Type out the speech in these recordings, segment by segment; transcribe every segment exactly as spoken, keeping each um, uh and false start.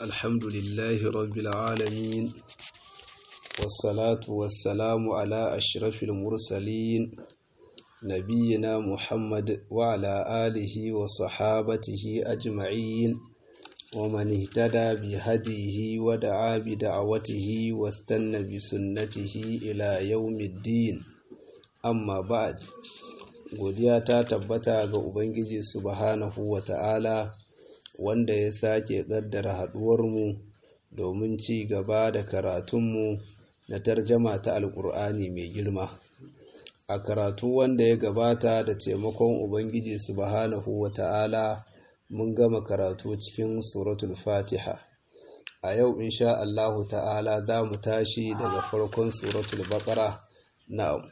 الحمد لله رب العالمين، والصلاة والسلام على أشرف المرسلين نبينا محمد وعلى آله وصحابته أجمعين، ومن اهتدى بهديه ودعا بدعوته واستنى بسنته إلى يوم الدين. أما بعد، godiya ta tabbata ga Ubangiji subhanahu wa ta'ala wanda ya sake ƙaddara haɗuwarmu domin ci gaba da karatunmu na tarjama ta Alƙur'ani mai girma. A karatu wanda ya gabata da taimakon Ubangiji subhanahu wa ta'ala mun gama karatu cikin suratul Fatiha. A yau insha Allahu ta'ala za mu tashi daga farkon suratul Baqara. Na'am.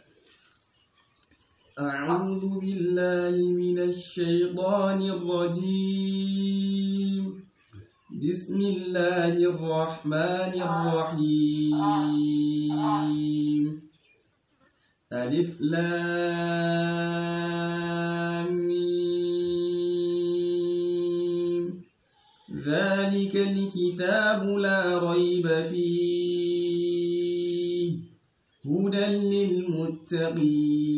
أعوذ بالله من الشيطان الرجيم. بسم الله الرحمن الرحيم. ألف لام ميم. ذلك الكتاب لا ريب فيه هدى للمتقين.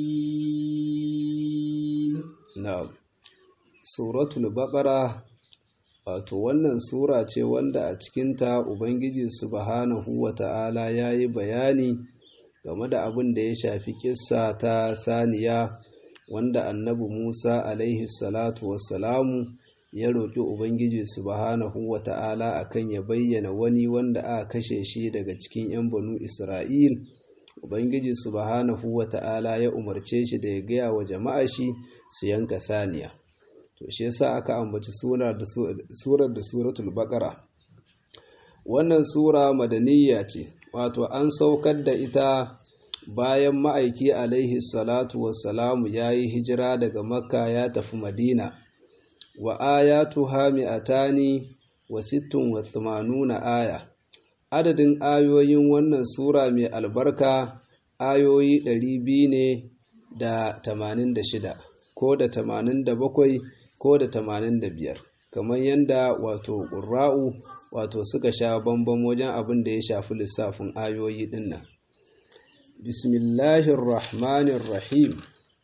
Na'am. Suratul Baqara wato wannan sura ce wanda a cikinta Ubangiji subhanahu wata'ala yayi bayani game da abin da ya shafi kissa ta saniya wanda Annabi Musa alaihi salatu wassalamu ya roƙi Ubangiji subhanahu wata'ala akan ya bayyana wani wanda aka kashe shi daga cikin 'yan banu Isra'il. Ubangiji subhanahu wata'ala ya umarce shi da ya gaya wa jama'a shi su yanka saniya. To shi yasa aka ambaci surar da surar da suratul Baqara. Wannan sura madaniyya ce, wato an saukar da ita bayan ma'aiki alaihi salatu wassalamu yayi hijira daga Makka ya tafi Madina. Wa ayatuha mi'atani wa sittun wa thamanuna aya. Adadin ayoyin wannan sura mai albarka ayoyi ɗari biyu ne da tamanin da shida ko da tamanin da bakwai ko da tamanin da biyar, kamar yadda wato ƙurra'u wato suka sha bambam wajen abin da ya shafi lissafin ayoyi dinnan. Bismillahir Rahmanir Rahim.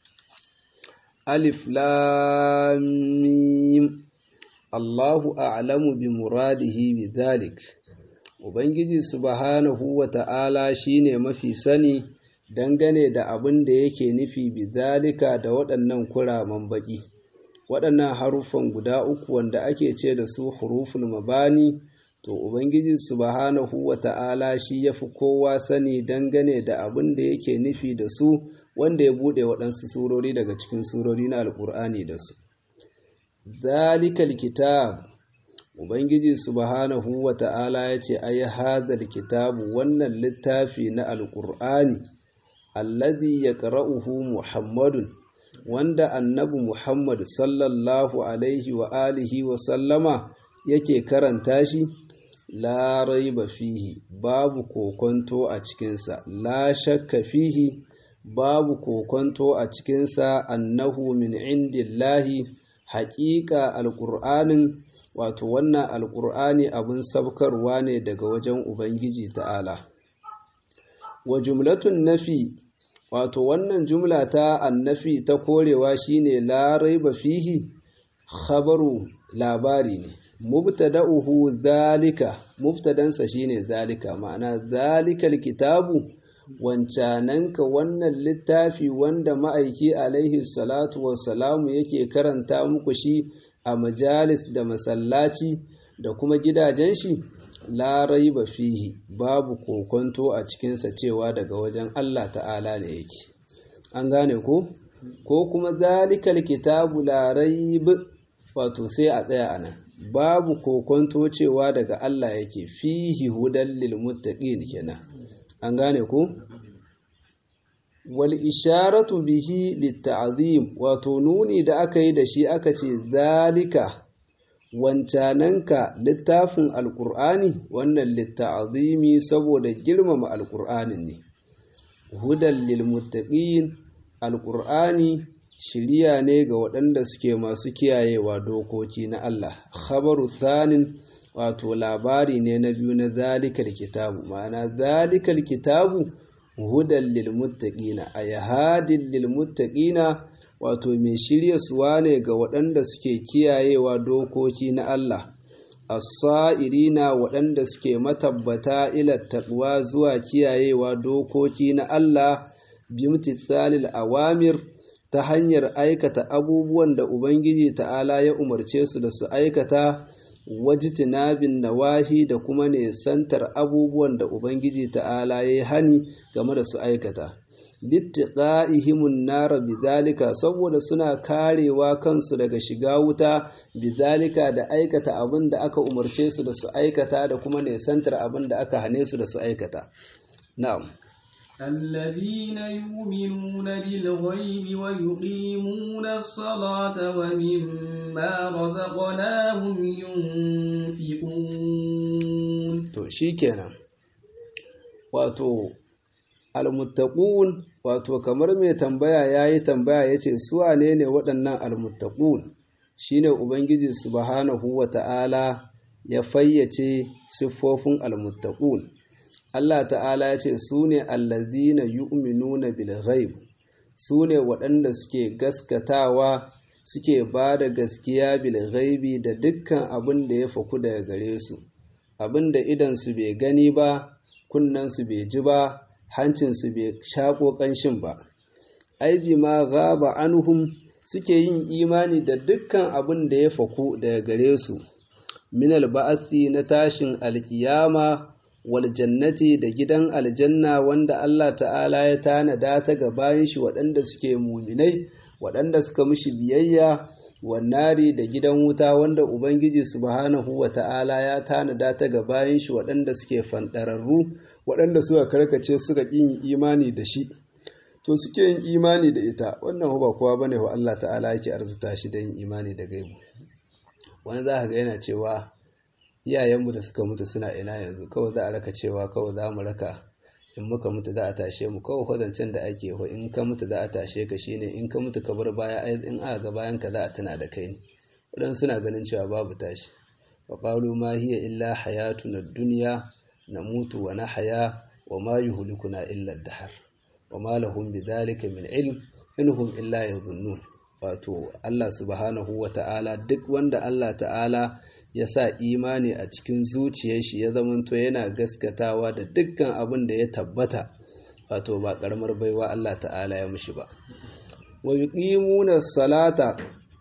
Alif Lam Mim. Allahu a'lamu bi muradihi bi dhalik. Ubangiji subhanahu wa ta'ala shi ne mafi sani dangane da abin da yake nufi bizalika da waɗannan kuraman baƙi. Waɗannan haruffan guda uku wanda ake ce da su huruful mabani, to Ubangiji subhanahu wa ta'ala shi ya fi kowa sani dangane da abin da yake nufi da su wanda ya buɗe waɗansu surori daga cikin surori na Alƙur'ani da su. Zalikal kitab. Ubangiji subhanahu wa ta'ala ya ce, Ai, hazal kitabu wannan littafi na Alƙur'ani, allazi ya ƙara'uhu Muhammadun, wanda annabi Muhammad sallallahu Alaihi wa alihi wa sallama yake karanta shi, la raiba fihi, babu kokonto a cikinsa, la shakka fihi, babu kokonto a cikinsa, annahu min indillahi, haƙiƙa Alƙur'anin wato wannan alƙur'ani abin sabkarwa ne daga wajen Ubangiji ta'ala. Wa jumlatun nafi, wato wannan jumla ta annafi ta korewa shine la raiba fihi, khabaru labari ne, mubtada'uhu zalika, mubtadansa shine zalika, ma'ana zalikal kitabu, wancananka wannan littafi wanda ma'aiki alaihi salatu wassalamu yake karanta muku shi a majalis da masallaci da kuma gidajen shi, la raiba fihi, babu kokonto a cikinsa cewa daga wajen Allah ta'ala ne yake. An gane ko? Ko kuma zalikal kitabu la raib, wato sai a tsaya a nan, babu kokonto cewa daga Allah yake, fihi hudan lil muttaqin kenan. An gane ko? Wal isharatu bihi litta'zim, wato nuni da aka yi da shi aka ce zalika wancananka littafin alqur'ani, wannan litta'zimi saboda girmama alqur'anin ne. Hudan lil muttaqin, alqur'ani shiriya ne ga waɗanda suke masu kiyayewa dokoki na Allah. Khabaru thanin, wato labari ne na biyu na zalikal kitabu, ma'ana zalikal kitabu hudan lil muttaqina ay hadin lil muttaqina, wato mai shirya suwa ne ga waɗanda suke kiyayewa dokoki na Allah, as-sa'irina waɗanda suke matabbata ila taqwa zuwa kiyayewa dokoki na Allah bimtithalil awamir, ta hanyar aikata abubuwan da Ubangiji ta'ala ya umarce su da su aikata, wajtinabin nawahi da kuma nesantar abubuwan da Ubangiji ta'ala ya yi hani game da su aikata. littiqa'ihimun nara bidhalika, saboda suna karewa kansu daga shiga wuta, bidhalika da aikata abin da aka umarce su da su aikata da kuma nesantar abin da aka hane su da su aikata. Na'am. الذين يؤمنون بالغيب ويقيمون الصلاة ومما رزقناهم ينفقون. to shikenan, wato almuttaqun, wato kamar mai tambaya yayi tambaya yace su wane ne waɗannan almuttaqun, shine ubangiji subhanahu wata'ala ya fayyace siffofin almuttaqun. Allah ta'ala ya ce su ne allazina yu'minuna bil ghaib, su ne waɗanda suke gaskatawa suke ba da gaskiya bil ghaibi da dukkan abin da ya faku daga gare su, abin da idansu bai gani ba, kunnensu bai ji ba, hancinsu bai shaƙo ƙanshin ba. Ai bi ma ghaba anhum, suke yin imani da dukkan abin da ya faku daga gare su, min al-ba'thi na tashin alkiyama, wal jannati da gidan aljanna wanda Allah ta'ala ya tanada ta ga bayin shi waɗanda suke muminai, waɗanda suka mishi biyayya, wannari da gidan wuta wanda Ubangiji subhanahu wa ta'ala ya tanada ta ga bayin shi waɗanda suke fanɗararru, waɗanda suka karkace suka ƙin imani da shi, to suke yin imani da ita. Wannan ba kowa bane wa Allah ta'ala yake arzuta shi da yin imani da gaibu. Wani za ka ga yana cewa iyayenmu da suka mutu suna ina yanzu, kawai za a raka cewa kawai za mu raka in muka mutu za a tashe mu, kawai kwadancin da ake ho in ka mutu za a tashe ka shine in ka mutu ka bar baya, in aka ga bayan ka za a tuna da kai ne. Wadan suna ganin cewa babu tashi. wa qalu ma hiya illa hayatuna ad-dunya namutu wa nahya wa ma yuhlikuna illa ad-dahr wa ma lahum bidhalika min ilm inhum illa yadhunnun. Wato Allah subhanahu wa ta'ala, duk wanda Allah ta'ala ya sa imani a cikin zuciyar shi ya zamanto yana gaskatawa da dukkan abin da ya tabbata, wato ba karamar baiwa Allah ta'ala ya mushi ba. Wa yuqimuna salata,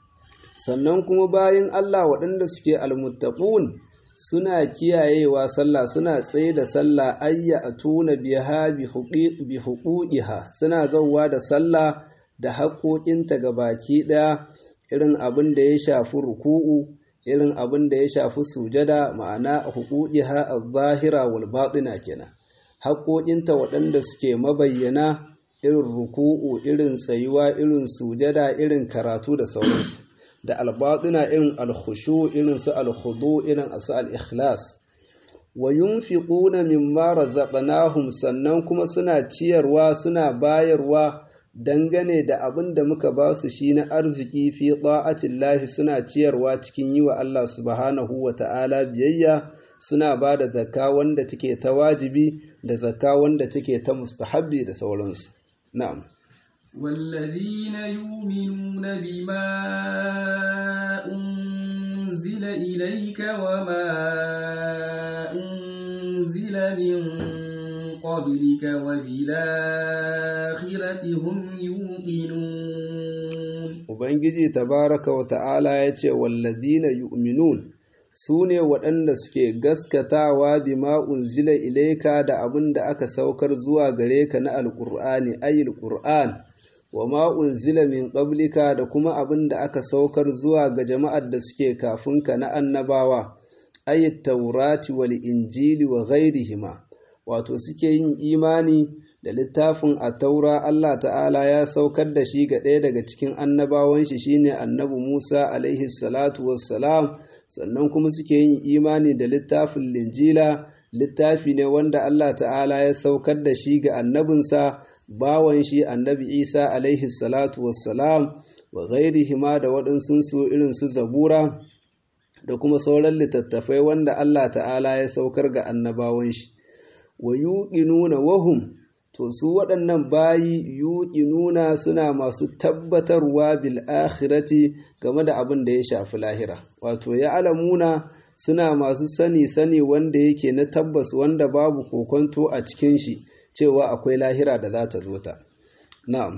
sannan kuma bayin Allah waɗanda suke almuttaqun suna kiyayewa sallah, suna tsaye da sallah, ayya atuna biha bi huquqiha, suna zawwa da sallah da haƙoƙinta ga baki ɗaya, irin abin da ya shafi ruku'u, irin abin da ya shafi sujada, ma'ana huquqiha az-zahira wal batina kenan. Haƙoƙinta waɗanda suke mabayyana, irin ruku'u, irin tsayuwa, irin sujada, irin karatu da sauransu. Da al-batina irin al-khushu, irin su al-khudu, irin su al-ikhlas. Wa yunfiquna mimma razaqnahum, sannan kuma suna ciyarwa, suna bayarwa dangane da abin da muka ba su shi na arziki, fi ta'atillahi, suna ciyarwa cikin yi wa Allah subhanahu wa ta'ala biyayya, suna ba da zakka wanda take ta wajibi da zakka wanda take ta mustahabbi da sauransu. Na'am. والذين يؤمنون بما أنزل إليك وما أنزل من قبلك وبالآخرة هم يوقنون. Ubangiji tabaraka wa ta'ala ya ce, wallazina yu'minun, su ne waɗanda suke gaskatawa bima unzila ilaika da abin da aka saukar zuwa gare ka na alƙur'ani, ayil ƙur'an, wa ma unzila min qablika da kuma abin da aka saukar zuwa ga jama'ar da suke kafin ka na annabawa, ayit taurati wal injili wa ghairihima. Wato suke yin imani da littafin at-taura, Allah ta'ala ya saukar da shi ga ɗaya daga cikin annabawan shi shine annabi Musa alaihi salatu wassalam. Sannan kuma suke yin imani da littafin linjila, littafi ne wanda Allah ta'ala ya saukar da shi ga annabinsa, bawan shi annabi Isa alaihi salatu wassalam, wa ghairihima da waɗansu su irin su zabura da kuma sauran littattafai wanda Allah ta'ala ya saukar ga annabawan shi wa yuqinuna wahum to su waɗannan bayi yuqinuna suna masu tabbatarwa bil akhirati game da abin da ya shafi lahira wato ya alamuna suna masu sani sani wanda yake na tabbas wanda babu kokonto a cikin shi cewa akwai lahira da za ta zo ta na'am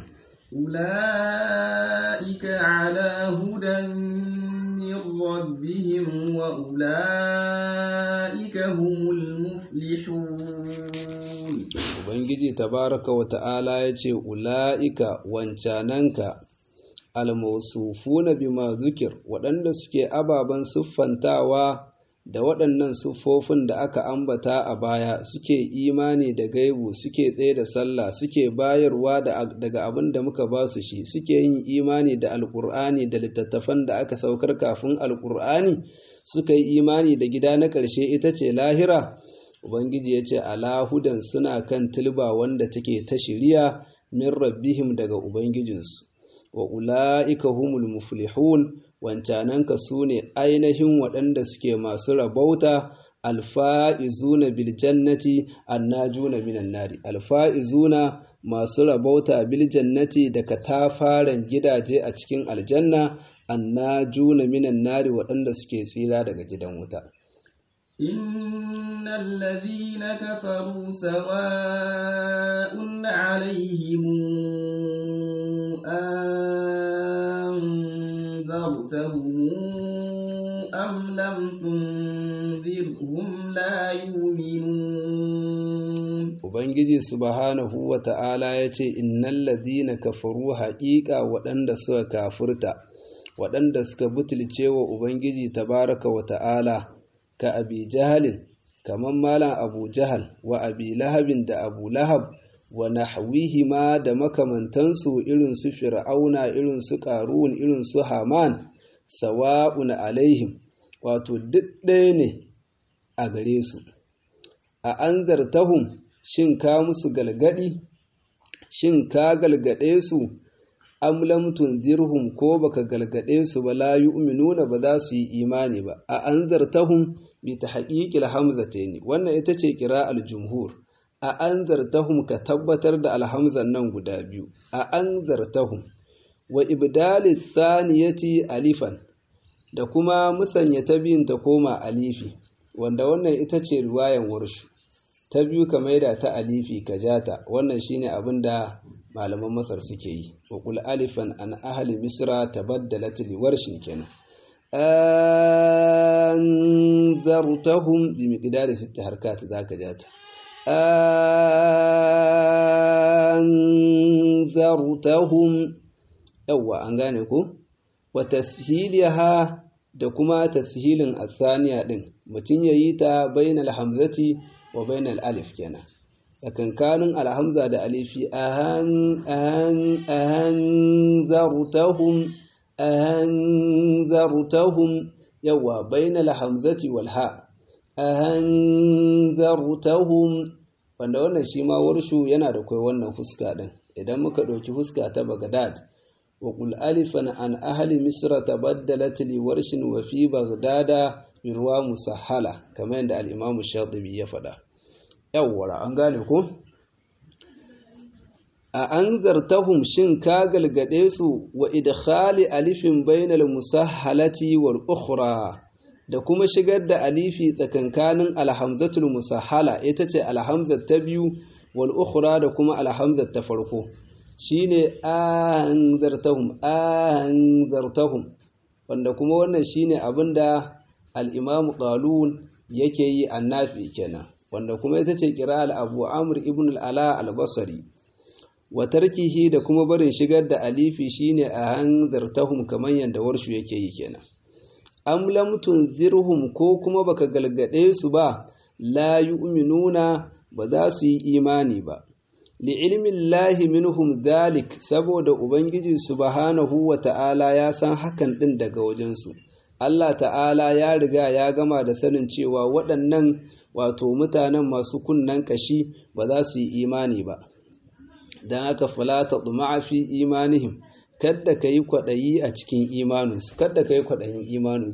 ulaika ala hudan min rabbihim wa ulaika humul muflihun ubangiji tabaraka wa ta'ala yace ulaika wancananka almawsufuna bima zukir waɗanda suke ababen siffantawa da waɗannan siffofin da aka ambata a baya suke imani da gaibu suke tsaye da sallah suke bayarwa daga abin da muka ba su shi suke yin imani da alkur'ani da littattafan da aka saukar kafin alkur'ani suka yi imani da gida na ƙarshe ita ce lahira ubangiji ya ce alahudan suna kan tilba wanda take ta shiriya min rabbihim daga ubangijinsu wa ula'ika humul muflihun wancananka su ne ainihin waɗanda suke masu rabauta alfa'izuna bil jannati annajuna minan nari alfa'izuna masu rabauta bil jannati da katafaren gidaje a cikin aljanna annajuna minan nari waɗanda suke tsira daga gidan wuta إن الذين كفروا سواء عليهم أنذرتهم أم لم تنذرهم لا يؤمنون Ubangiji subhanahu wa ta'ala ya ce, Innan ladina kafaru haƙiƙa waɗanda suka kafurta, waɗanda suka butulce wa Ubangiji tabaraka wa ta'ala, ka abi jahalin kaman malam abu jahal wa abi lahabin da abu lahab wa nahwihi ma da makamantansu irin su fir'auna irin su qarun irin su haman sawa'un alaihim wato duk ɗaya ne a gare su a anzartahum shin ka musu galgadi shin ka galgade su am lam tunzirhum ko baka galgade su ba la yu'minuna ba za su yi imani ba a anzartahum bi tahqiqil hamzatayn wannan ita ce qira'al jumhur a anzartahum ka tabbatar da alhamzan nan guda biyu a anzartahum wa ibdali thaniyati alifan da kuma musanya ta biyun ta koma alifi wanda wannan ita ce riwayan warshu ta biyu ka maida ta alifi ka jata wannan shine abin da malaman Masar suke yi wa qul alifan an ahli misra tabaddalat li warshin kenan anzartahum bi miqdari sitt harkat zaka jata anzartahum yawa an gane ko wa tashiliha da kuma tashilin athaniya din mutun yayi ta bainal hamzati wa bainal alif kenan tsakankanin alhamza da alifi ahan ahan ahan zartahum ahan zartahum yawa bainal hamzati wal ha ahan zartahum wanda wannan shi ma warshu yana da kai wannan fuska din idan muka dauki fuska ta Baghdad wa qul alifan an ahli misra tabaddalat li warshin wa fi baghdada birwa musahhala kamar yadda al-imam Shatibi ya faɗa yawwara an gane ko a anzartahum shin ka galgade su wa idkhali alifin bainal musahhalati wal ukhra da kuma shigar da alifi tsakankanin alhamzatul musahhala ita ce alhamzat ta biyu wal ukhra da kuma alhamzat ta farko shine anzartahum anzartahum wanda kuma wannan shine abinda al-imam Qalun yake yi annafi kenan wanda kuma ita ce qira'al Abu Amr ibn al-Ala al-Basri wa tarkihi da kuma barin shigar da alifi shine anzartahum kaman yanda warshu yake yi kenan am lam tunzirhum ko kuma baka galgade su ba la yu'minuna ba za su yi imani ba li'ilmin lahi minhum dhalik saboda ubangiji subhanahu wa ta'ala ya san hakan din daga wajensu Allah ta'ala ya riga ya gama da sanin cewa waɗannan wato mutanen masu kunnan kashi ba za su yi imani ba dan haka fala tadma'a fi imanihim kada kai kwadayi a cikin imaninsu kada kai kwadayin imaninsu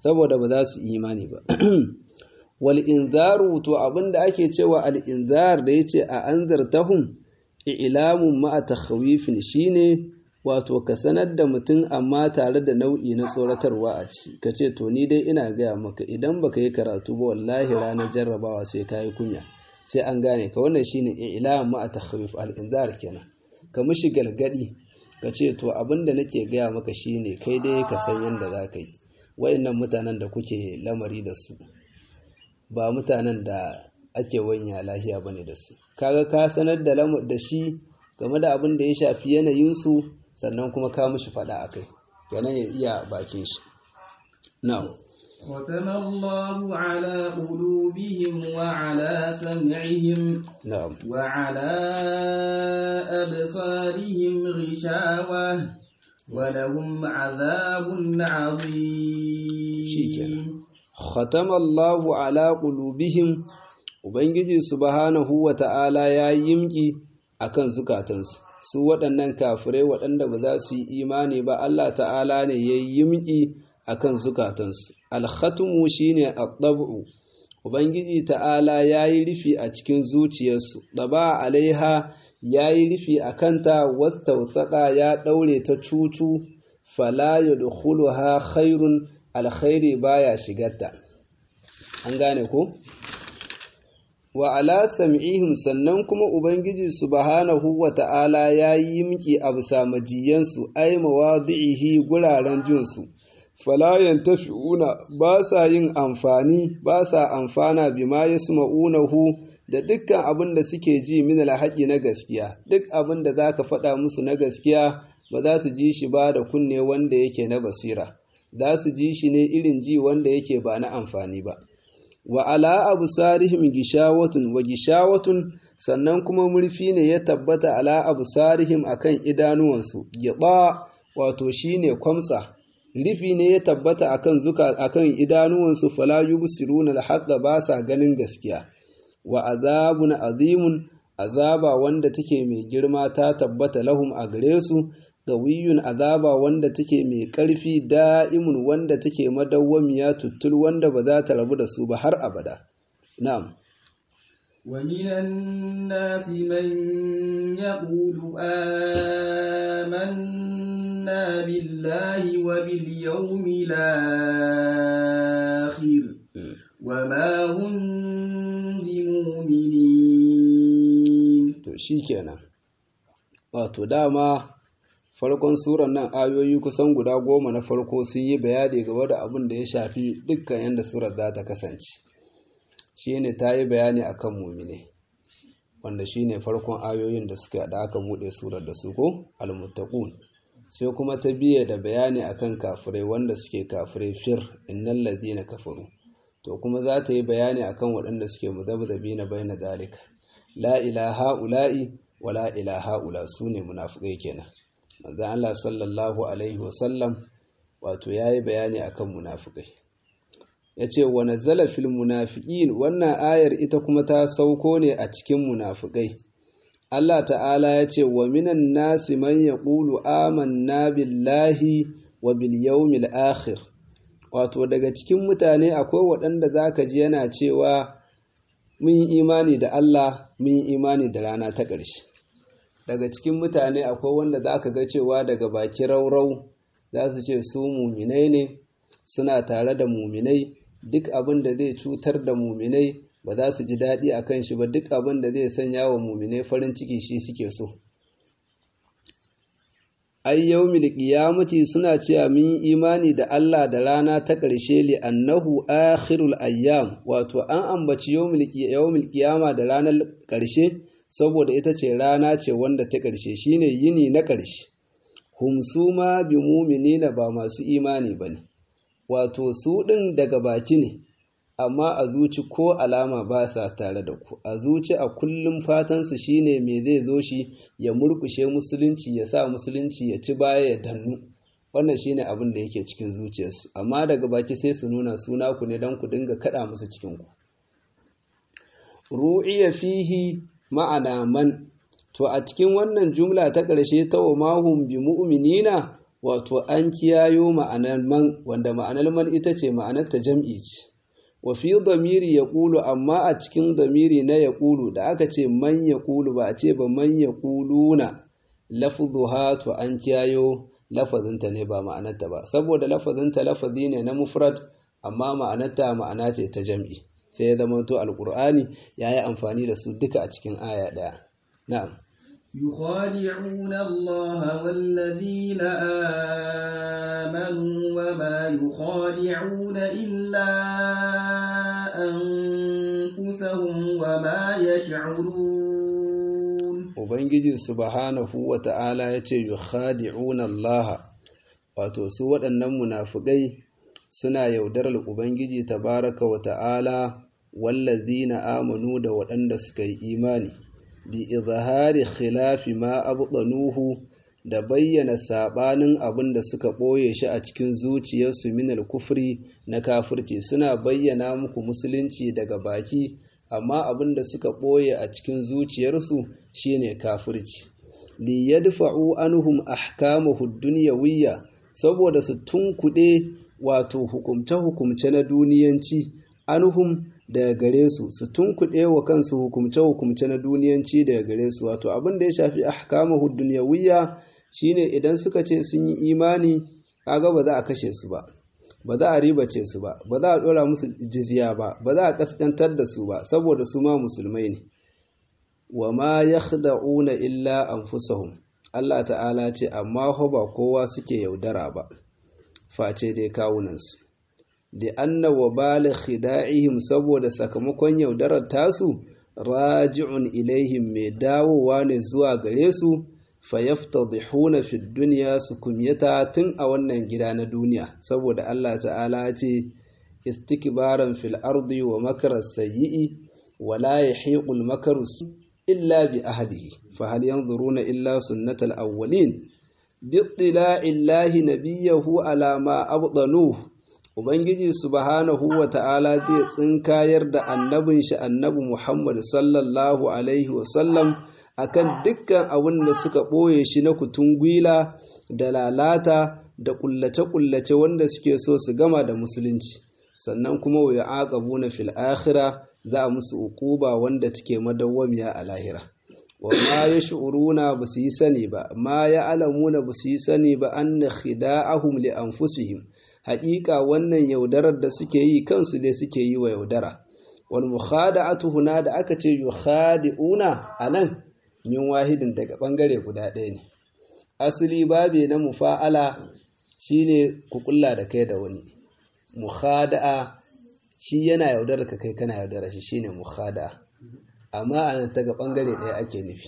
saboda ba za su imani ba wal inzaru to abinda ake cewa al inzar da yace a anzartahum i'lamun ma'a takhawifin shine wato ka sanar da mutum amma tare da nau'i na tsoratarwa a ciki kace to ni dai ina gaya maka idan baka yi karatu ba wallahi ranar jarrabawa sai kai kunya sai an gane ka wannan shine i'lam ma'a takhawif al inzar kenan ka mishi galgadi kace to abinda nake gaya maka shine kai dai ka san yanda zaka yi wayannan mutanen da kuke lamari da su ba mutanen da ake wanya lahiya bane da su kaga ka sanar da da shi game da abin da ya shafi yanayin su sannan kuma ka mishi fada akai kenan ya iya bakin shi na'am ختم الله على قلوبهم وعلى سمعهم نعم وعلى أبصارهم غشاوة ولهم عذاب عظيم ختم الله على قلوبهم ubangiji subhanahu wata'ala ya yimki akan zukatansu su waɗannan kafirai waɗanda ba za su yi imani ba Allah ta'ala ne ya yimki akan zukatansu al-khatmu shine at-tab'u ubangiji ta'ala yayi rufi a cikin zuciyarsu daba alaiha yayi rufi akanta wastawthaqa ya daure ta cucu fala yadkhuluha khairun alkhairi baya shigarta an gane ko wa ala sam'ihim sannan kuma ubangiji subhanahu wata'ala yayi miki absa majiyansu ay mawadihi guraren jinsu fala yantafi'una ba sa yin amfani ba sa amfana bima yasma'unahu da dukkan abin da suke ji min alhaqi na gaskiya duk abin da zaka faɗa musu na gaskiya ba za su ji shi ba da kunne wanda yake na basira za su ji shi ne irin ji wanda yake ba na amfani ba wa ala absarihim gishawatun wa gishawatun sannan kuma murfi ne ya tabbata ala absarihim akan idanuwansu gida wato shine kwamsa rufi ne ya tabbata akan zuka akan idanuwansu fala yubsiruna alhaqqa ba sa ganin gaskiya wa azabun azimun azaba wanda take mai girma ta tabbata lahum a gare su gawiyun azaba wanda take mai ƙarfi da'imun wanda take madawwamiya tuttul wanda ba za ta rabu da su ba har abada na'am wa minan nasi man yaqulu amanna billahi wa bil yawmil akhir wa ma hum bimu'minin to shikenan wato dama farkon suran nan ayoyi kusan guda goma na farko sun yi bayani game da abin da ya shafi dukkan yadda surar za ta kasance shi ne ta yi bayani a kan mumine wanda shi ne farkon ayoyin da suka da aka buɗe surar da su ko almuttaqun sai kuma ta biye da bayani akan kafirai wanda suke kafirai fir innal ladina kafaru to kuma za ta yi bayani akan waɗanda suke muzabzabina baina zalika la ilaha ula'i wa la ilaha ula sune munafikai kenan manzon Allah sallallahu alaihi wasallam wato yayi bayani akan munafikai yace wa nazala fil munafiqin wannan ayar ita kuma ta sauko ne a cikin munafikai Allah ta'ala yace wa minan nasi man yaqulu amanna billahi wa bil yawmil akhir wato daga cikin mutane akwai waɗanda zaka ji yana cewa mun yi imani da Allah mun yi imani da rana ta ƙarshe daga cikin mutane akwai wanda za ka ga cewa daga baki raurau za su ce su muminai ne suna tare da muminai duk abin da zai cutar da muminai ba za su ji daɗi a kan shi ba duk abin da zai sanya wa muminai farin ciki shi suke so ai yaumil qiyamati suna cewa mun imani da Allah da rana ta ƙarshe li annahu akhirul ayyam wato an ambaci yaumil qiyama da ranar ƙarshe saboda ita ce rana ce wanda ta ƙarshe shine yini na ƙarshe hum suma bi mu'minina ba masu imani bane wato su ɗin daga baki ne amma a zuci ko alama ba sa tare da ku a zuci a kullum fatan su shine me zai zo shi ya murkushe musulunci ya sa musulunci ya ci baya ya dannu wannan shine abin da yake cikin zuciyarsu amma daga baki sai su nuna suna ku ne don ku dinga kada musu cikin ku ru'iya fihi ma'ana man to a cikin wannan jumla ta ƙarshe ta wa mahum bi mu'minina wato an kiyayo ma'anar man wanda ma'anar man ita ce ma'anar ta jam'i ce wa fi dhamiri yaqulu amma a cikin dhamiri na yaqulu da aka ce man yaqulu ba a ce ba man yaquluna lafzuha to an kiyayo lafazinta ne ba ma'anarta ba saboda lafazinta lafazi ne na mufrad amma ma'anarta ma'ana ce ta jam'i sai ya zama to alqur'ani yayi amfani da su duka a cikin aya daya na'am يخادعون الله والذين آمنوا وما يخادعون إلا أنفسهم وما يشعرون Ubangiji subhanahu wa ta'ala ya ce yukhadi'una Allah wato su waɗannan munafukai suna yaudarar Ubangiji tabaraka wa ta'ala wallazina amanu da waɗanda suka yi imani bi izhari khilafi ma abdanuhu da bayyana sabanin abin da suka boye shi a cikin zuciyarsu min al-kufri na kafirci suna bayyana muku musulunci daga baki amma abin da suka boye a cikin zuciyarsu shine kafirci li yadfa'u anhum ahkamahu dunyawiyya saboda su tunkuɗe wato hukumce hukumce na duniyanci anhum daga gare su su tunkuɗe wa kansu hukumce-hukumce na duniyanci daga gare su wato abin da ya shafi ahkamahu dunyawiyya shine idan suka ce sun yi imani kaga ba za a kashe su ba ba za a ribace su ba ba za a dora musu jizya ba ba za a kaskantar da su ba saboda su ma musulmai ne wa ma yakhda'una illa anfusahum Allah ta'ala ce amma ho ba kowa suke yaudara ba face dai kawunansu da anna wa bala khida'ihim saboda sakamakon yaudarar tasu raji'un ilaihim mai dawowa ne zuwa gare su fayaftadihuna fi dunya su kumyata tun a wannan gida na duniya saboda Allah ta'ala ce istikbaran fil ardi wa makara sayyi'i wa la yahiqul makaru illa bi ahlihi fa hal yanzuruna illa sunnatal awwalin bi ittila'illahi nabiyahu ala ma abdanuhu Ubangiji subhanahu wa ta'ala zai tsinkayar da annabin shi annabi Muhammad sallallahu Alaihi wasallam a kan dukkan abin da suka ɓoye shi na kutungwila da lalata da ƙullace-ƙullace wanda suke so su gama da musulunci. Sannan kuma wa ya aƙabu na fil akhira za a musu uquba wanda take madawwamiya a lahira. Wa ma ya shi'uruna ba su yi sani ba, ma ya alamuna ba su yi sani ba an na khida'ahum li anfusihim. Haƙiƙa wannan yaudarar da suke yi kansu ne suke yi wa yaudara wal mukhada'atu huna da aka ce yukhadi'una anan min wahidin daga bangare guda ɗaya ne asali babe na mufa'ala shine ku kulla da kai da wani mukhada'a shi yana yaudarar ka kai kana yaudara shi shine mukhada'a amma anan daga bangare ɗaya ake nufi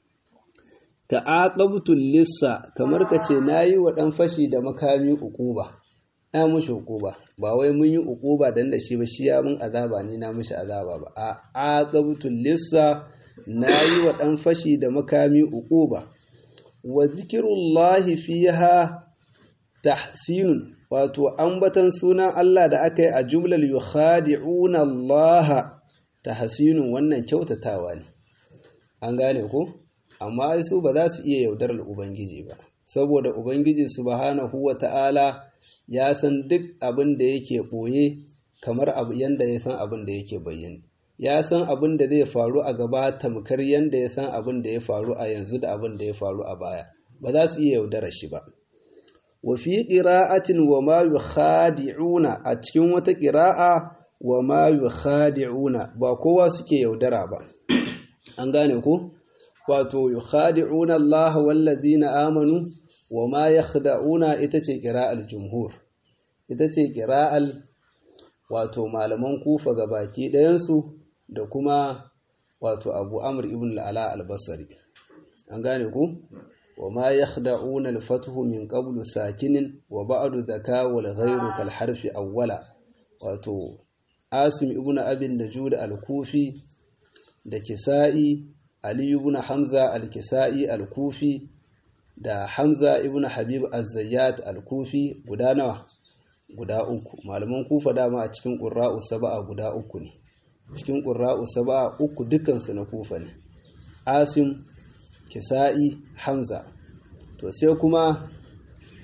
ka aqabtul lissa kamar ka ce nayi wa dan fashi da makami uquba na mushi hukuba ba wai mun yi hukuba dan da shi ba shi ya mun azaba ne na mushi azaba ba a aqabtul lissa nayi wa dan fashi da makami hukuba wa zikrullahi fiha tahsinun wato ambatan sunan Allah da aka yi a jumlar yukhadi'una Allah tahsinun wannan kyautatawa ne an gane ko amma su ba za su iya yaudarar ubangiji ba saboda ubangiji subhanahu wata'ala ya san duk abin da yake ɓoye kamar abu yanda ya san abin da yake bayyane ya san abin da zai faru a gaba tamkar yanda ya san abin da ya faru a yanzu da abin da ya faru a baya ba za su iya yaudara shi ba wa fi qira'atin wa ma yukhadi'una a cikin wata qira'a wa ma yukhadi'una ba kowa suke yaudara ba an gane ko wato yukhadi'una Allah wallazina amanu wa ma yakhda'una ita ce qira'al jumhur ita ce qira'al wato malaman kufa gabaki ɗayan su da kuma wato Abu Amr ibn al-Ala al-Basri an gane ku wa ma yakhda'una al-fathu min qablu sakinin wa ba'du dhaka wal ghayru kal harfi awwala wato Asim ibn Abi Najud al-Kufi da Kisa'i Ali ibn Hamza al-Kisa'i al-Kufi da Hamza ibn Habib az-Zayyat al-Kufi guda nawa guda uku malaman Kufa dama a cikin qurra'u sab'a guda uku ne cikin qurra'u sab'a uku dukkan su na Kufa ne Asim Kisa'i Hamza to sai kuma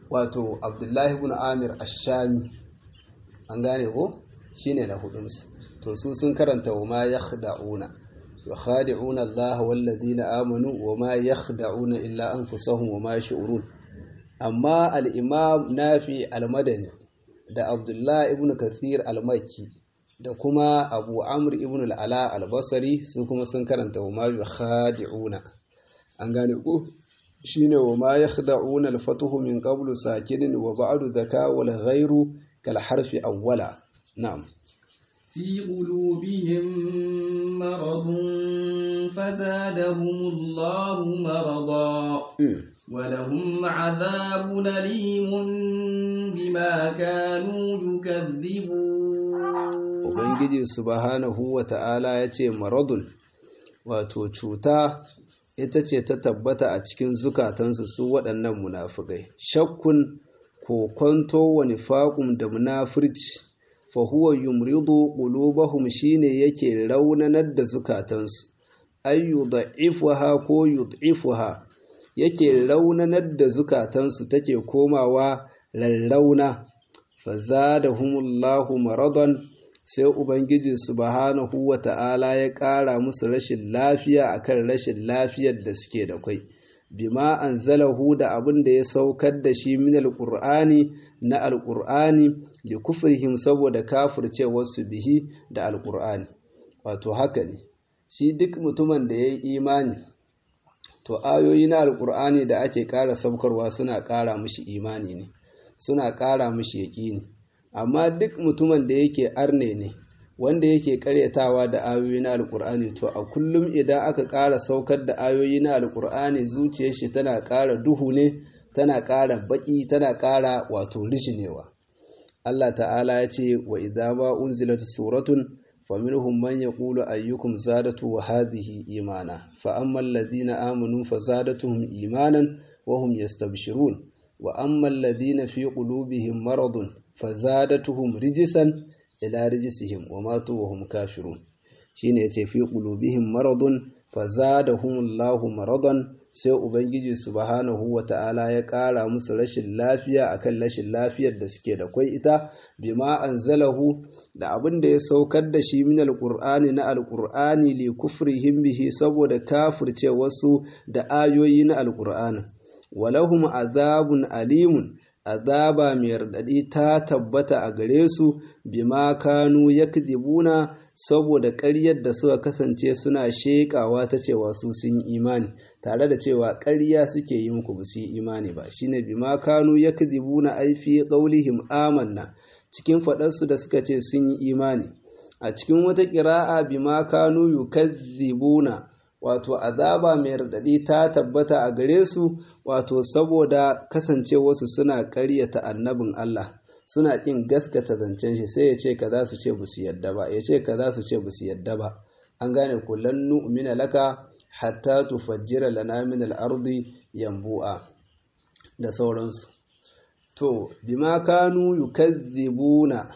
wato Abdullahi ibn Amir Ash-Shami an gane ko shine na hudunsu to su sun karanta wa ma yakhda'una yukhadi'una Allah wal ladina amanu wa ma yakhda'una illa anfusahum wa ma yash'urun amma al-Imam Nafi al-Madani da Abdullah ibn Kathir al-Makki da kuma Abu Amr ibn al-Ala al-Basri su kuma sun karanta wa ma yukhadi'una an gane ko shine wa ma yakhda'una al-fatuhu min qablu sakinin wa ba'du dhaka wal ghayru kal harfi awwala na'am في قلوبهم مرض فزادهم الله مرضا ولهم عذاب أليم بما كانوا يكذبون Ubangiji subhanahu wa ta'ala ya ce maradun wato cuta ita ce ta tabbata a cikin zukatansu su waɗannan munafukai shakkun kokonto wa nifaqum da munafirci fa huwa yumridu qulubahum shine yake raunanar da zukatansu ay yud'ifuha ko yud'ifuha yake raunanar da zukatansu take komawa rarrauna fazadahumullahu maradan sai ubangiji subhanahu wata'ala ya ƙara musu rashin lafiya akan rashin lafiyar da suke da kai bima anzalahu da abin da ya saukar da shi min alqur'ani na alqur'ani li kufrihim saboda kafircewar su bihi da alqur'ani wato haka ne shi duk mutumin da yayi imani to ayoyi na alqur'ani da ake ƙara saukarwa suna ƙara mishi imani ne suna ƙara mishi yaqini amma duk mutumin da yake arne ne wanda yake karyatawa da ayoyi na alkur'ani to a kullum idan aka ƙara saukar da ayoyi na alkur'ani zuciyar shi tana ƙara duhu ne tana ƙara baki tana ƙara wato rijinewa Allah ta'ala ya ce wa idza ma unzilat suratun faminhum man yaqulu ayyukum zadatu wa hadhihi imana fa amma alladhina amanu fazadatuhum imanan wa hum yastabshirun wa amma alladhina fi qulubihim maradun fazadatuhum rijisan ila rijisihim wa matu wa hum kafirun shine yace fi qulubihim maradun fazadahumullahu maradan sai ubangiji subhanahu wata'ala ya kara musu rashin lafiya akan rashin lafiyar da suke da kai ita bima anzalahu da abin da ya saukar da shi min alqur'ani na alqur'ani li kufrihim bihi saboda kafirce wasu da ayoyi na alqur'ani walahum azabun alimun azaba mai radadi ta tabbata a gare su bima kanu yakdibuna saboda ƙaryar da suka kasance suna shekawa ta cewa su sun imani tare da cewa ƙarya suke yi muku ba su yi imani ba shine bima kanu yakdibuna ai fi qaulihim amanna cikin fadar su da suka ce sun yi imani a cikin wata qira'a bima kanu yukazzibuna wato azaba mai radadi ta tabbata a gare su wato saboda kasancewarsu suna ƙaryata annabin Allah suna ƙin gaskata zancen shi sai ya ce kaza su ce busu yadda ba ya ce kaza su ce busu yadda ba an gane kullan nu'mina laka hatta tufajjira lana min al-ardi yanbu'a da sauransu to bima kanu yukazzibuna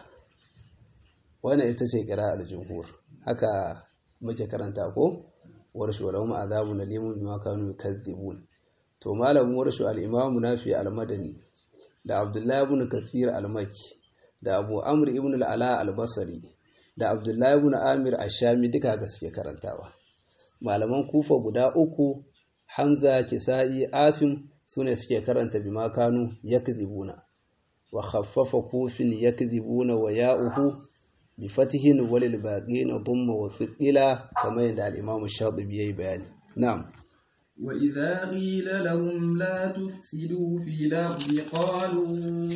wannan ita ce qira'ar jumhur haka muke karanta ko warshu lahum azabun alimun bima kanu yukazzibun to malamin warshu al-imam Nafi al-Madani da Abdullahi ibn Kathir al-Makki da Abu Amr ibn al-Ala al-Basri da Abdullahi ibn Amir ash-Shami duka ga suke karantawa malaman Kufa guda uku Hamza Kisa'i Asim sune suke karanta bima kanu yakdhibuna wa khaffafa kufin yakdhibuna wa ya'uhu bi fatihin walil baqin dhamma wa thiqila kamar yadda al-Imam Shatibi yayi bayani na'am وإذا قيل لهم لا تفسدوا في الأرض قالوا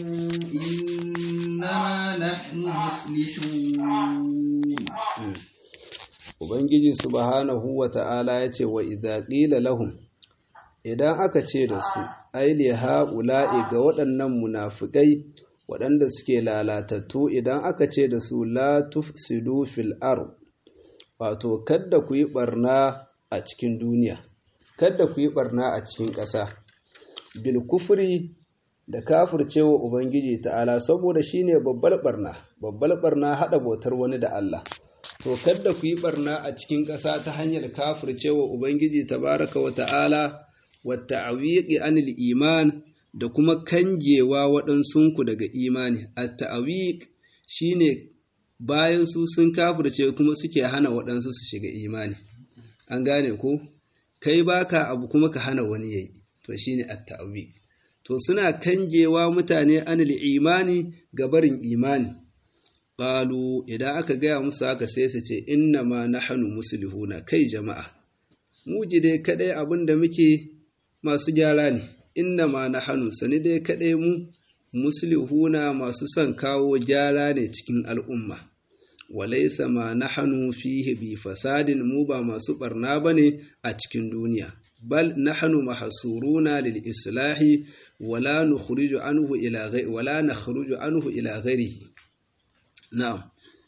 إنما نحن مصلحون Ubangiji subhanahu wa ta'ala ya ce wa idza qila lahum idan aka ce da su ai li haula'i ga waɗannan munafikai waɗanda suke lalatattu idan aka ce da su la tufsidu fil ard wato kada ku yi barna a cikin duniya kada ku yi barna a cikin ƙasa bil kufri da kafircewa ubangiji ta'ala saboda shine babbar barna babbar barna hada bautar wani da Allah to kada ku yi barna a cikin ƙasa ta hanyar kafircewa ubangiji tabaraka wa ta'ala wa ta'awiqi anil iman da kuma kangewa waɗansunku daga imani. At-ta'awiq shine bayan su sun kafirce kuma suke hana waɗansu su shiga imani. An gane ko? Kai baka abu kuma ka hana wani yayi. To shine at-ta'awiq. To suna kangewa mutane anil imani ga barin imani. Qalu idan aka gaya musu haka sai su ce inna ma nahnu muslihuna, kai jama'a mu ji dai kadai abinda muke masu gyara ne. Inna ma nahnu sani dai kadai mu muslihuna masu son kawo gyara ne cikin al'umma. Walaysa ma nahnu fihi bi fasadin, mu ba masu barna bane a cikin duniya. Bal nahnu mahsuruna lil islahi wala nukhriju anhu ila ghayri wala nakhruju anhu ila ghayrihi. Na'am.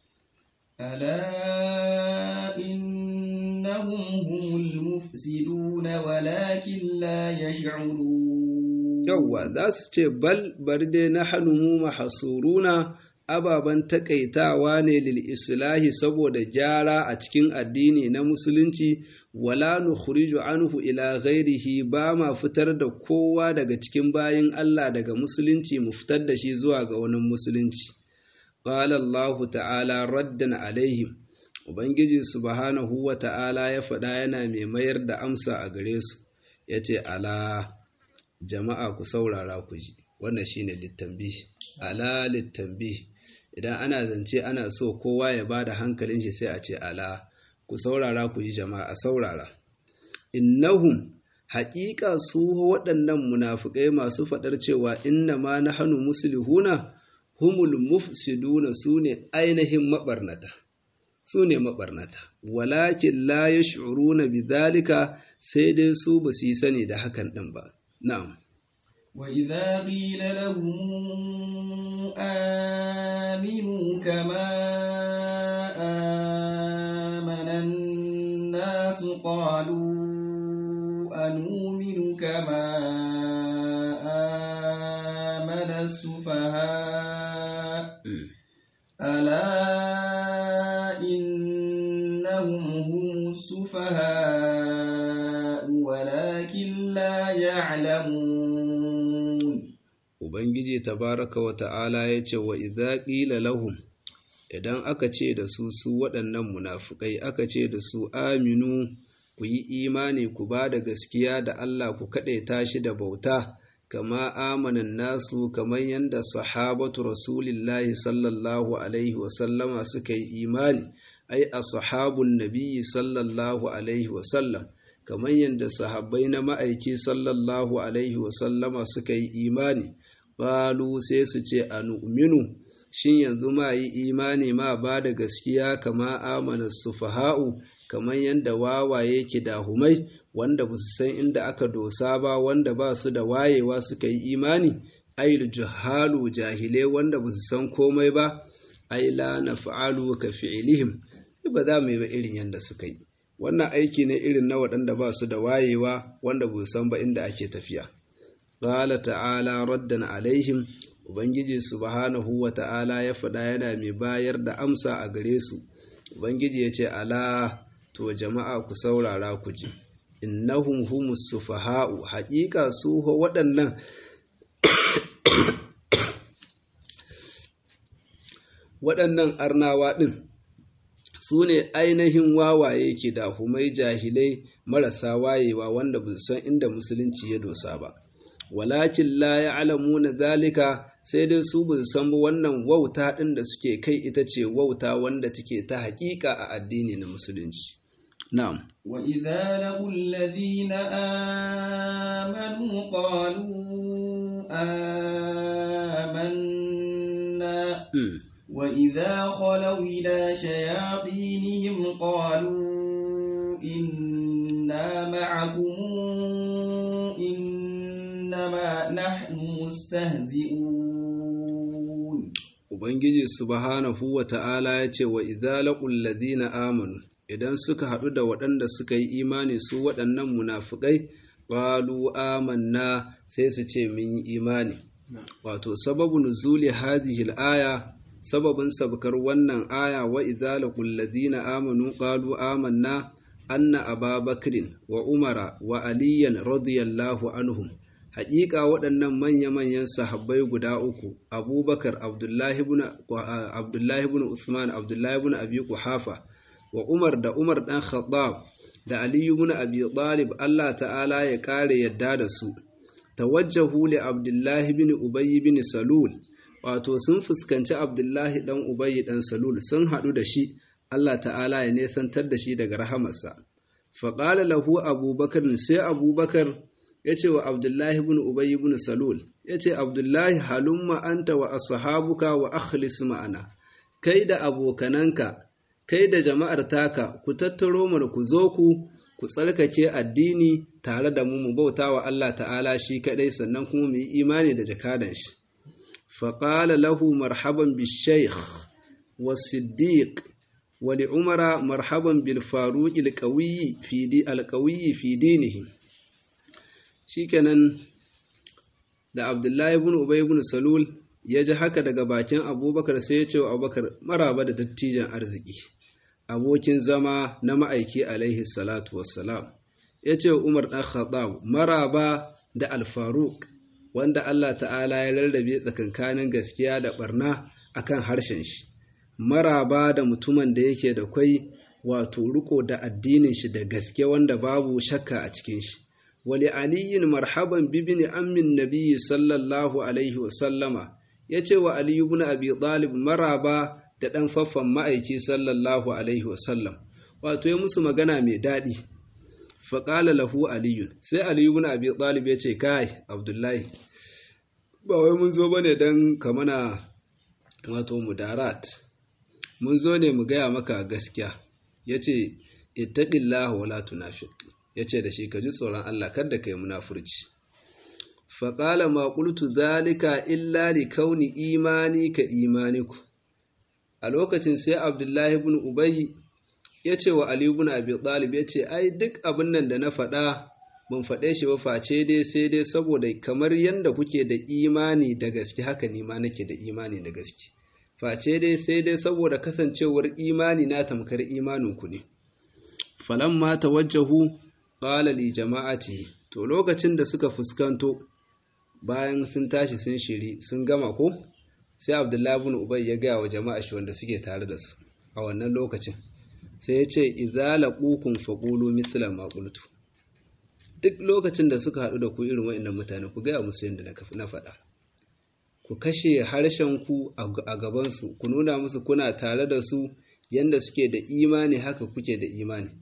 ألا إنهم هم المفسدون ولكن لا يشعرون. يوا za su ce bal bar dai nahnu mu mahsuruna ababan takaitawa ne lil islahi saboda gyara a cikin addini na musulunci, wala nukhriju anhu ila ghairihi ba ma fitar da kowa daga cikin bayin Allah daga musulunci mu fitar da shi zuwa ga wani musulunci. Qala Allah ta'ala raddan alaihim, Ubangiji subhanahu wa ta'ala ya faɗa yana mai mayar da amsa a gare su, ya ce, Ala, jama'a ku saurara ku ji, wannan shi ne littambi, ala littambi, idan ana zance ana so kowa ya ba da hankalin shi sai a ce, Ala, ku saurara ku ji jama'a, saurara. Innahum, haƙiƙa su waɗannan munafukai masu faɗar cewa inna ma na hannu musulihuna, humul mufsiduna su ne ainihin maɓarnata, su ne maɓarnata, walakin la ya shuruna bi zalika sai dai su ba su yi sani da hakan ɗin ba. Na'am. Wa idza qila lahum aminu kama amana an-nas qalu anu'minu kama amana as-sufaha. ألا إنهم هم السفهاء ولكن لا يعلمون. Ubangiji tabaraka wa ta'ala ya ce wa idza qila lahum, idan aka ce da su su waɗannan munafukai aka ce da su aminu ku yi imani ku ba da gaskiya da Allah ku kaɗaita shi da bauta kama amanan nasu kamar yadda sahabatu rasulillahi sallallahu alaihi wasallama suka yi imani, ai a sahabun nabiyyi sallallahu alaihi wasallam kamar yadda sahabbai na ma'aiki sallallahu alaihi wasallama suka yi imani. Ƙalu sai su ce a nu'minu, shin yanzu ma yi imani ma ba da gaskiya kama amanar sufaha'u kamar yadda wawaye ke dahumai wanda ba su san inda aka dosa ba, wanda ba su da wayewa suka yi imani, ayil juhalu jahilai wanda ba su san komai ba, ai la naf'alu ka fi'ilihim, ba za mu yi ba irin yadda suka yi. Wannan aiki ne irin na waɗanda ba su da wayewa wanda ba su san ba inda ake tafiya. Qala ta'ala raddan alaihim, Ubangiji subhanahu wa ta'ala ya faɗa yana mai bayar da amsa a gare su. Ubangiji ya ce, Ala, to jama'a ku saurara ku ji. Innahum humus sufaha'u, haƙiƙa su waɗannan waɗannan arnawa ɗin su ne ainihin wawaye ke da humai jahilai marasa wayewa wanda ba san inda musulunci ya dosa ba. Walakin la ya'lamuna zalika, sai dai su ba san ba wannan wauta ɗin da suke kai ita ce wauta wanda take ta haƙiƙa a addini na musulunci. نعم. وإذا لقوا الذين آمنوا قالوا آمنا وإذا خلوا إلى شياطينهم قالوا إنا معكم إنما نحن مستهزئون. Ubangiji subhanahu wa ta'ala ya ce wa idza laqul ladina amanu, idan suka haɗu da waɗanda suka yi imani su waɗannan munafukai, qalu amanna, sai su ce mun yi imani. Wato sababu nuzuli hadhihi al-aya, sababin sabkar wannan aya wa idza laqul ladina amanu qalu amanna, anna ababakrin wa umara wa aliyan radiyallahu anhum haƙiƙa waɗannan manya-manyan sahabbai guda uku abubakar abdullahi ibn abdullahi ibn usman abdullahi ibn abi quhafa wa umar da umar dan khattab da ali ibn abi talib Allah ta'ala ya kare yadda da su tawajjahu li abdullahi ibn ubay ibn salul wato sun fuskanci abdullahi dan ubay dan salul sun haɗu da shi Allah ta'ala ya nesantar da shi daga rahamarsa faqala lahu abubakar sai abubakar ya ce wa Abdullahi ibn Ubay ibn Salul, ya ce, Abdullahi halumma anta wa ashabuka wa akhlis ma'ana, kai da abokananka, kai da jama'ar taka, ku tattaro mana ku zo ku, ku tsarkake addini tare da mu mu bauta wa Allah ta'ala shi kaɗai sannan kuma mu yi imani da jakadan shi. Faƙala lahu marhaban bi shaykh wa siddiq wa li umara marhaban bil faruq al qawiyyi fi dinihi. Shikenan da Abdullahi ibn Ubay ibn Salul ya ji haka daga bakin Abubakar sai ya ce wa Abubakar maraba da dattijan arziki abokin zama na ma'aiki alaihi salatu wassalam ya ce wa Umar dan Khattab maraba da Al-Faruq wanda Allah ta'ala ya rarrabe tsakankanin gaskiya da barna akan harshen shi maraba da mutumin da yake da kai wato riko da addinin shi da gaske wanda babu shakka a cikin shi ولعلي مرحبا بابن أم النبي صلى الله عليه وسلم yace wa Ali ibn Abi Talib maraba da dan faffan ma'aiki sallallahu alaihi wasallam wato ya musu magana mai dadi fa qala lahu Ali sai Ali ibn Abi Talib yace kai Abdullahi ba wai mun zo bane dan kamana wato mudarat mun zo ne mu gaya maka gaskiya yace ittaqillaha wala tunafiq ya ce da shi ka ji tsoron Allah kada ka yi munafurci faƙala ma qultu zalika illa li kauni imani ka imaniku a lokacin sai Abdullahi ibn Ubay ya ce wa Ali ibn Abi Talib ya ce ai duk abin nan da na faɗa ban faɗe shi ba face dai sai dai saboda kamar yanda kuke da imani da gaske haka ni ma nake da imani da gaske face dai sai dai saboda kasancewar imani na tamkar imaninku ne falamma tawajjahu qala li jama'ati to lokacin da suka fuskanto bayan sun tashi sun shiri sun gama ko sai Abdullahi ibn Ubay ya ga wa jama'a shi wanda suke tare da su a wannan lokacin sai ya ce idza laqukum faqulu mithla ma qultu duk lokacin da suka haɗu da ku irin waɗannan mutane ku ga musu yanda na faɗa ku kashe harshen ku a gaban su ku nuna musu kuna tare da su yanda suke da imani haka kuke da imani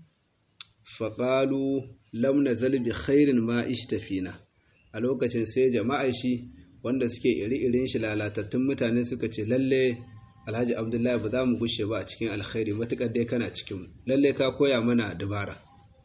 faƙalu lam nazal bi khairin ma ishtafina a lokacin sai jama'a shi wanda suke iri-irin shi lalatattun mutane suka ce lalle Alhaji Abdullahi ba za mu gushe ba a cikin alkhairi matukar dai kana cikin mu lalle ka koya mana dabara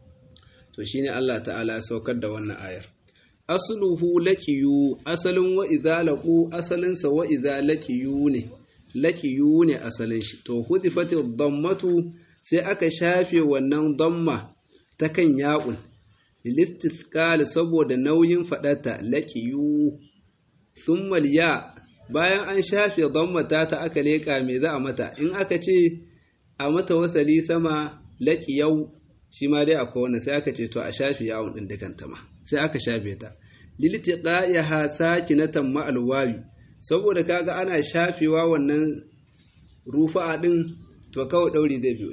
to shine Allah ta'ala ya saukar da wannan ayar asluhu laqiyu asalin wa idza laqu asalin sa wa idza laqiyu ne laqiyu ne asalin shi to hudifati dammatu sai aka shafe wannan damma ta kan ya'un listisqal saboda nauyin fadata laqiyu thumma ya bayan an shafe dammata ta aka leka me za a mata in aka ce a mata wasali sama laqiyau shi ma dai akwai wannan sai aka ce to a shafe ya'un din dukanta ma sai aka shafe ta liltiqa'iha sakinatan ma alwawi saboda kaga ana shafewa wannan rufa'a din to kawai dauri zai biyo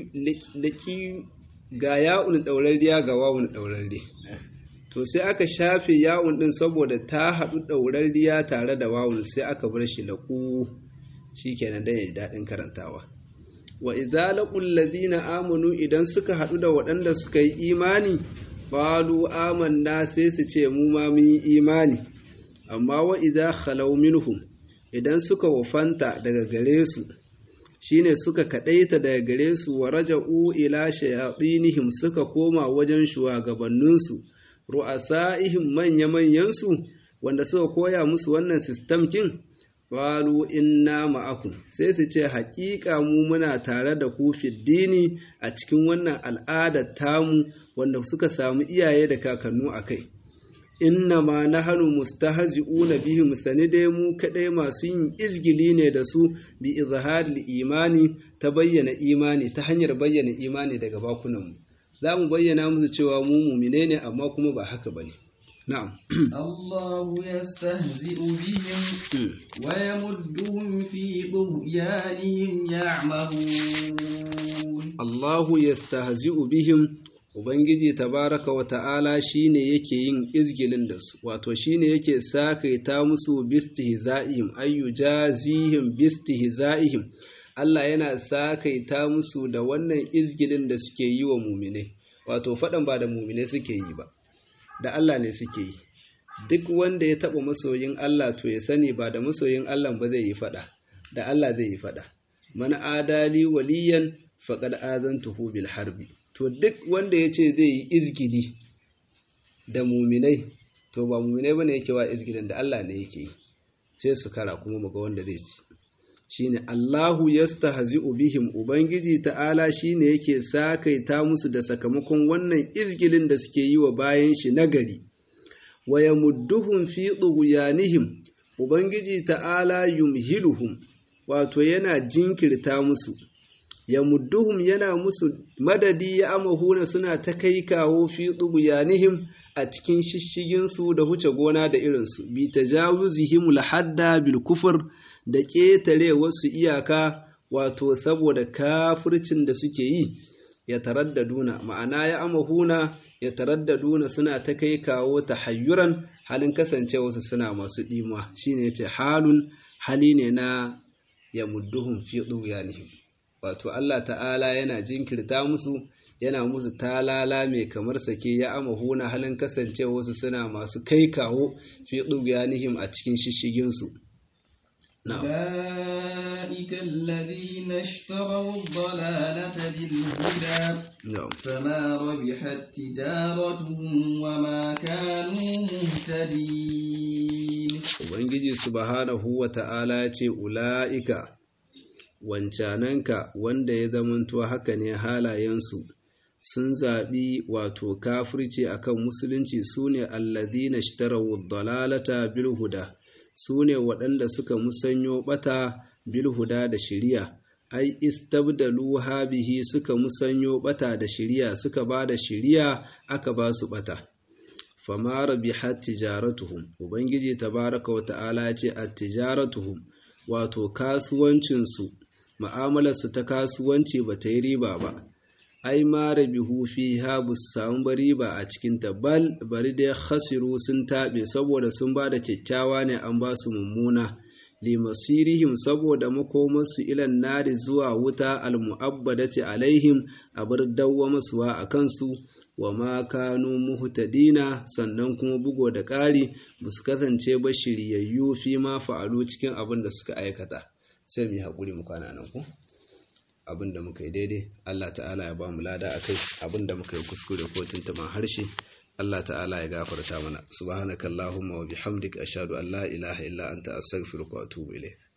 laki ga ya'un daurariya ga wawun daurari to sai aka shafe ya'un din saboda ta hadu daurariya tare da wawun sai aka bar shi laqu shikenan da yayi dadin karantawa wa idza laqul ladina amanu idan suka hadu da waɗanda suka yi imani qalu amanna sai su ce mu ma mun yi imani amma wa idza khalaw minhum idan suka wafanta daga gare su shine suka kadaita daga gare su wa raja'u ila shayatinihim suka koma wajen shugabanninsu ru'asaihim manya manyan su wanda suka koya musu wannan system kin qalu inna ma'akum sai su ce haƙiƙa mu muna tare da ku fiddini a cikin wannan al'adar tamu wanda suka samu iyaye da kakannu akai inna ma nahnu mustahzi'una bihim sanide mu kadai masu yin izgili ne da su bi izharil imani ta bayyana imani ta hanyar bayyana imani daga bakunan mu zamu bayyana musu cewa mu mu'mine ne amma kuma ba haka bane na'am الله يستهزئ بهم ويمدهم في طغيانهم يعمهون Allahu yastahzi'u bihim Ubangiji tabaraka wa ta'ala shine yake yin izgilin da su wato shine yake sakaita musu bistihza'ihim ayyujazihim bistihza'ihim Allah yana sakaita musu da wannan izgilin da suke yi wa mu'mine wato fadan ba da mu'mine suke yi ba da Allah ne suke yi duk wanda ya taba masoyin Allah to ya sani ba da masoyin Allah ba zai yi fada da Allah zai yi fada man adali waliyan faqad azantuhu bil harbi to duk wanda yace zai yi izgili da mu'minai to ba mu'minai bane yake wa izgilin da Allah ne yake yi sai su kara kuma muga wanda zai ci shine Allahu yastahzi'u bihim ubangiji ta'ala shine yake sakaita musu da sakamakon wannan izgilin da suke yi wa bayan shi nagari wa yamudduhum fi tughyanihim ubangiji ta'ala yumhiluhum wato yana jinkirta musu yamudduhum yana musu madadi ya amahuna suna ta kai kawo fi tughyanihim a cikin shishigin su da huce gona da irin su bi tajawuzihim lahadda bil kufr da ƙetare wasu iyaka wato saboda kafircin da suke yi ya taraddaduna ma'ana ya amahuna ya taraddaduna suna ta kai kawo tahayyuran halin kasance wasu suna masu ɗima shine yace halun hali ne na ya mudduhum fi duyanihim wato Allah ta'ala yana jinkirta musu yana musu talala mai kamar sake ya amahuna halin kasance wasu suna masu kai kawo fi duyanihim a cikin shishigin su أولئك الذين اشتروا الضلالة بالهدى فما ربحت تجارتهم وما كانوا مهتدين Ubangiji subhanahu wa ta'ala ya ce ula'ika wancananka wanda ya zamanto haka ne halayensu sun zaɓi wato kafirci akan musulunci su ne alladhina ishtarawu dalalata bil huda su ne waɗanda suka musanyo ɓata bilhuda da shiriya, ai istabdalu bihi suka musanyo ɓata da shiriya suka ba da shiriya aka ba su ɓata. Famara bihat tijaratuhum, Ubangiji tabaraka wa ta'ala ce a tijaratuhum, wato kasuwancinsu, ma'amalarsu ta kasuwanci ba ta yi riba ba. ai ma rabihu fiha bus samu riba a cikin ta bal bari dai khasiru sun tabe saboda sun bada kyakkyawa ne an ba su mummuna limasirihim saboda makomarsu ilan nari zuwa wuta almu'abbadati alaihim abar dawwa masuwa a kansu wa ma kanu muhtadina sannan kuma bugo da ƙari basu kasance ba shiryayyu fi ma fa'alu cikin abin da suka aikata sai mu haƙuri mu kwana nan ku abin da muka yi daidai Allah ta'ala ya ba mu lada akai abin da muka yi kuskure ko tuntuman harshe Allah ta'ala ya gafarta mana subhanakallahumma wa bihamdika ashhadu an la ilaha illa anta astaghfiruka wa atubu ilayk